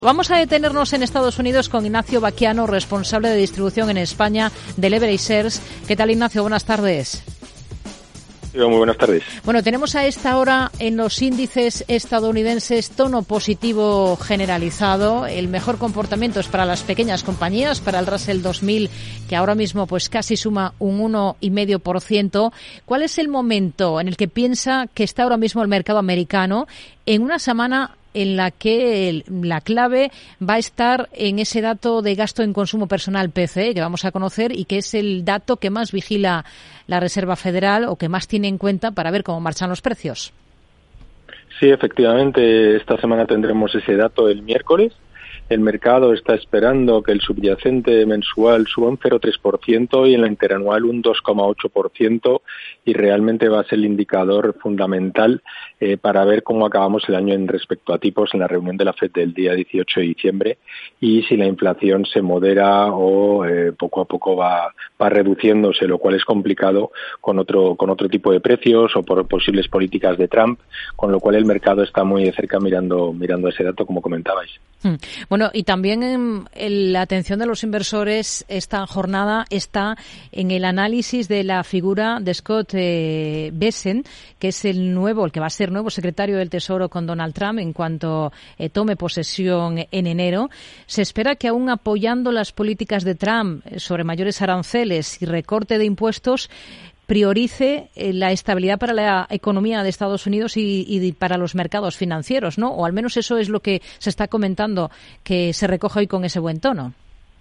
Vamos a detenernos en Estados Unidos con Ignacio Baquiano, responsable de distribución en España de Leverage Shares. ¿Qué tal, Ignacio? Buenas tardes. Muy buenas tardes. Bueno, tenemos a esta hora en los índices estadounidenses tono positivo generalizado. El mejor comportamiento es para las pequeñas compañías, para el Russell 2000, que ahora mismo pues casi suma un 1,5%. ¿Cuál es el momento en el que piensa que está ahora mismo el mercado americano en una semana en la que la clave va a estar en ese dato de gasto en consumo personal PCE que vamos a conocer y que es el dato que más vigila la Reserva Federal o que más tiene en cuenta para ver cómo marchan los precios? Sí, efectivamente, esta semana tendremos ese dato el miércoles. El mercado está esperando que el subyacente mensual suba un 0,3% y en la interanual un 2,8%, y realmente va a ser el indicador fundamental para ver cómo acabamos el año en respecto a tipos en la reunión de la FED del día 18 de diciembre y si la inflación se modera o poco a poco va reduciéndose, lo cual es complicado con otro tipo de precios o por posibles políticas de Trump, con lo cual el mercado está muy de cerca mirando ese dato, como comentabais. Bueno, y también la atención de los inversores esta jornada está en el análisis de la figura de Scott Bessent, que es el que va a ser nuevo secretario del Tesoro con Donald Trump en cuanto tome posesión en enero. Se espera que aún apoyando las políticas de Trump sobre mayores aranceles y recorte de impuestos, priorice la estabilidad para la economía de Estados Unidos y para los mercados financieros, ¿no? O al menos eso es lo que se está comentando, que se recoge hoy con ese buen tono.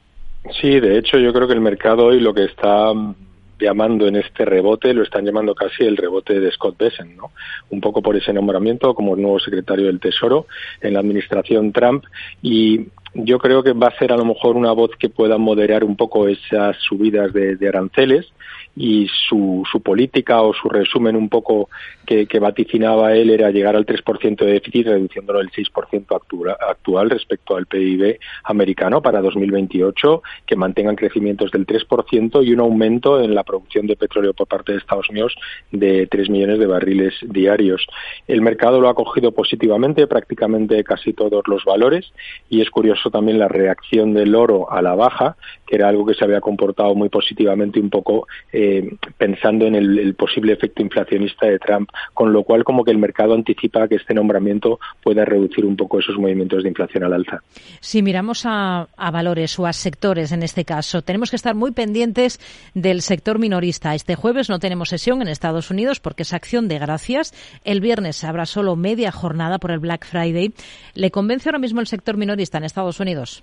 Sí, de hecho yo creo que el mercado hoy lo que está llamando en este rebote, lo están llamando casi el rebote de Scott Bessent, ¿no? Un poco por ese nombramiento como nuevo secretario del Tesoro en la administración Trump, y yo creo que va a ser a lo mejor una voz que pueda moderar un poco esas subidas de aranceles, y su política o su resumen un poco que vaticinaba él era llegar al 3% de déficit, reduciéndolo el 6% actual respecto al PIB americano para 2028, que mantengan crecimientos del 3% y un aumento en la producción de petróleo por parte de Estados Unidos de 3 millones de barriles diarios. El mercado lo ha acogido positivamente, prácticamente casi todos los valores, y es curioso también la reacción del oro a la baja, que era algo que se había comportado muy positivamente un poco pensando en el posible efecto inflacionista de Trump, con lo cual como que el mercado anticipa que este nombramiento pueda reducir un poco esos movimientos de inflación al alza. Si miramos a valores o a sectores en este caso, tenemos que estar muy pendientes del sector minorista. Este jueves no tenemos sesión en Estados Unidos porque es acción de gracias. El viernes habrá solo media jornada por el Black Friday. ¿Le convence ahora mismo el sector minorista en Estados Unidos?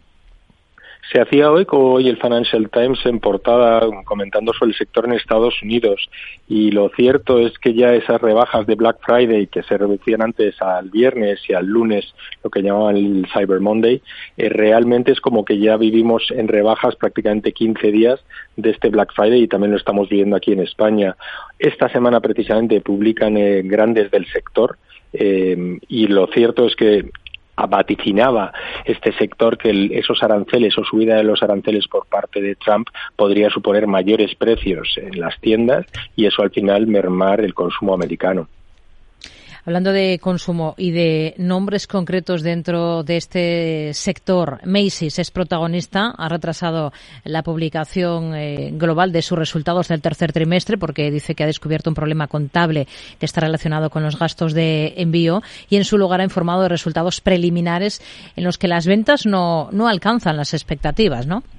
Se hacía hoy el Financial Times en portada comentando sobre el sector en Estados Unidos, y lo cierto es que ya esas rebajas de Black Friday que se reducían antes al viernes y al lunes, lo que llamaban el Cyber Monday, realmente es como que ya vivimos en rebajas prácticamente 15 días de este Black Friday, y también lo estamos viendo aquí en España. Esta semana precisamente publican grandes del sector, y lo cierto es que vaticinaba este sector que esos aranceles o subida de los aranceles por parte de Trump podría suponer mayores precios en las tiendas y eso al final mermar el consumo americano. Hablando de consumo y de nombres concretos dentro de este sector, Macy's es protagonista, ha retrasado la publicación global de sus resultados del tercer trimestre porque dice que ha descubierto un problema contable que está relacionado con los gastos de envío, y en su lugar ha informado de resultados preliminares en los que las ventas no alcanzan las expectativas, ¿no?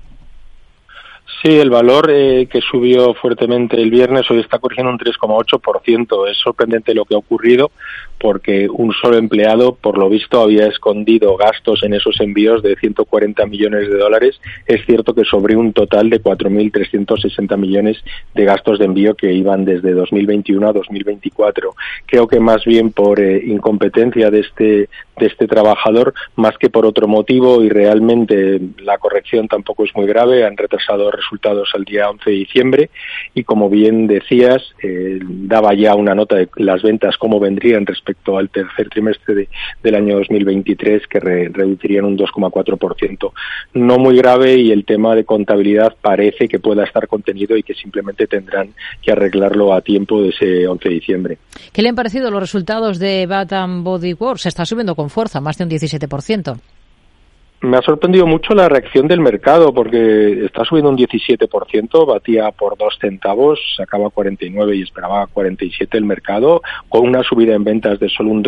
Sí, el valor que subió fuertemente el viernes hoy está corrigiendo un 3,8%. Es sorprendente lo que ha ocurrido porque un solo empleado, por lo visto, había escondido gastos en esos envíos de 140 millones de dólares. Es cierto que sobre un total de 4.360 millones de gastos de envío que iban desde 2021 a 2024. Creo que más bien por incompetencia de este trabajador, más que por otro motivo, y realmente la corrección tampoco es muy grave. Han retrasado resultados al día 11 de diciembre y, como bien decías, daba ya una nota de las ventas cómo vendrían respecto al tercer trimestre del año 2023, que reducirían un 2,4%. No muy grave, y el tema de contabilidad parece que pueda estar contenido y que simplemente tendrán que arreglarlo a tiempo de ese 11 de diciembre. ¿Qué le han parecido los resultados de Bath & Body Works? Se está subiendo con fuerza, más de un 17%. Me ha sorprendido mucho la reacción del mercado porque está subiendo un 17%, batía por 2 centavos, sacaba 49 y esperaba 47 el mercado, con una subida en ventas de solo un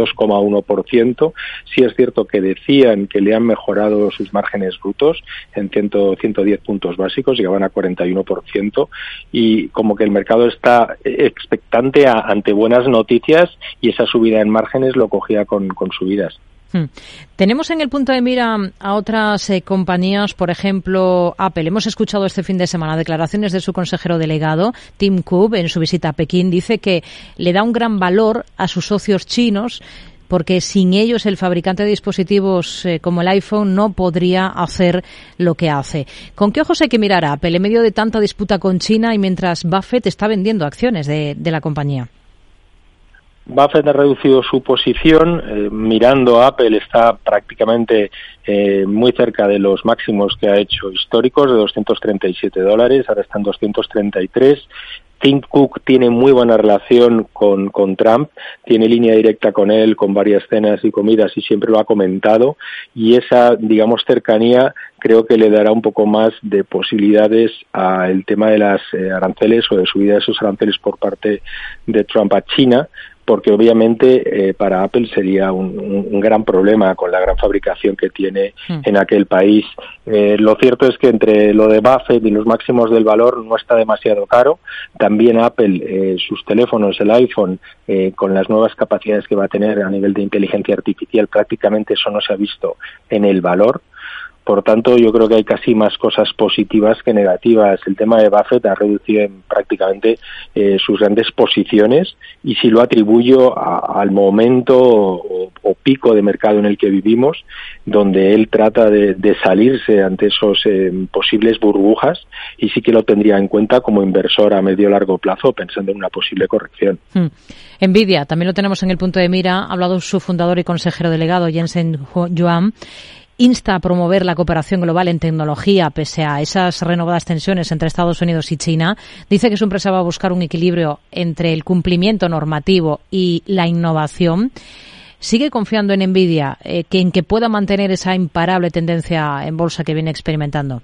2,1%. Sí es cierto que decían que le han mejorado sus márgenes brutos en 110 puntos básicos, llegaban a 41%, y como que el mercado está expectante ante buenas noticias, y esa subida en márgenes lo cogía con subidas. Tenemos en el punto de mira a otras compañías, por ejemplo, Apple. Hemos escuchado este fin de semana declaraciones de su consejero delegado, Tim Cook, en su visita a Pekín. Dice que le da un gran valor a sus socios chinos porque sin ellos el fabricante de dispositivos como el iPhone no podría hacer lo que hace. ¿Con qué ojos hay que mirar a Apple en medio de tanta disputa con China y mientras Buffett está vendiendo acciones de la compañía? Buffett ha reducido su posición, mirando a Apple está prácticamente muy cerca de los máximos que ha hecho históricos, de $237, ahora están 233. Tim Cook tiene muy buena relación con Trump, tiene línea directa con él, con varias cenas y comidas, y siempre lo ha comentado, y esa, digamos, cercanía creo que le dará un poco más de posibilidades al tema de las aranceles o de subida de esos aranceles por parte de Trump a China, porque obviamente para Apple sería un gran problema con la gran fabricación que tiene en aquel país. Lo cierto es que entre lo de Buffett y los máximos del valor no está demasiado caro. También Apple, sus teléfonos, el iPhone, con las nuevas capacidades que va a tener a nivel de inteligencia artificial, prácticamente eso no se ha visto en el valor. Por tanto, yo creo que hay casi más cosas positivas que negativas. El tema de Buffett ha reducido prácticamente sus grandes posiciones, y si lo atribuyo al momento o pico de mercado en el que vivimos, donde él trata de salirse ante esos posibles burbujas, y sí que lo tendría en cuenta como inversor a medio largo plazo, pensando en una posible corrección. Nvidia, también lo tenemos en el punto de mira. Ha hablado su fundador y consejero delegado, Jensen Huang. Insta a promover la cooperación global en tecnología pese a esas renovadas tensiones entre Estados Unidos y China. Dice que su empresa va a buscar un equilibrio entre el cumplimiento normativo y la innovación. ¿Sigue confiando en Nvidia, en que pueda mantener esa imparable tendencia en bolsa que viene experimentando?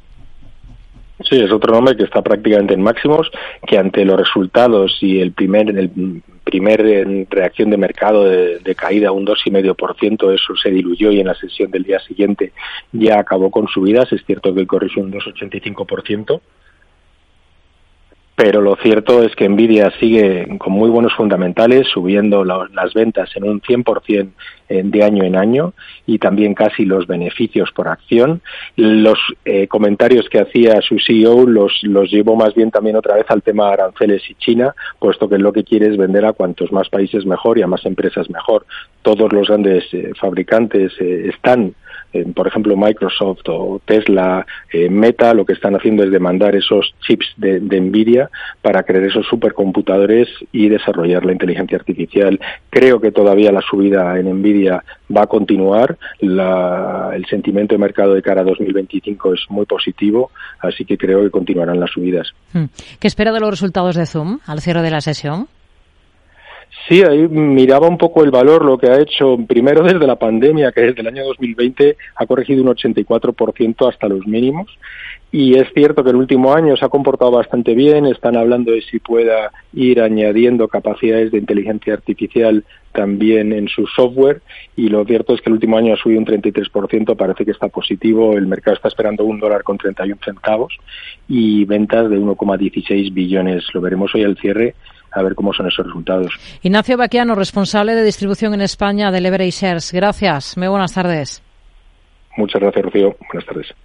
Sí, es otro nombre que está prácticamente en máximos, que ante los resultados y el primer reacción de mercado de caída un 2,5%, eso se diluyó, y en la sesión del día siguiente ya acabó con subidas. Es cierto que corrigió un 2,85%. Pero lo cierto es que Nvidia sigue con muy buenos fundamentales, subiendo las ventas en un 100% de año en año, y también casi los beneficios por acción. Los comentarios que hacía su CEO los llevó más bien también otra vez al tema de aranceles y China, puesto que lo que quiere es vender a cuantos más países mejor y a más empresas mejor. Todos los grandes fabricantes están, por ejemplo Microsoft o Tesla, Meta, lo que están haciendo es demandar esos chips de Nvidia para crear esos supercomputadores y desarrollar la inteligencia artificial. Creo que todavía la subida en Nvidia va a continuar. El sentimiento de mercado de cara a 2025 es muy positivo, así que creo que continuarán las subidas. ¿Qué espera de los resultados de Zoom al cierre de la sesión? Sí, ahí miraba un poco el valor, lo que ha hecho primero desde la pandemia, que desde el año 2020 ha corregido un 84% hasta los mínimos, y es cierto que el último año se ha comportado bastante bien. Están hablando de si pueda ir añadiendo capacidades de inteligencia artificial también en su software, y lo cierto es que el último año ha subido un 33%, parece que está positivo. El mercado está esperando $1.31 y ventas de 1,16 billones. Lo veremos hoy al cierre, a ver cómo son esos resultados. Ignacio Baquiano, responsable de distribución en España de Leverage Shares. Gracias, muy buenas tardes. Muchas gracias, Rocío. Buenas tardes.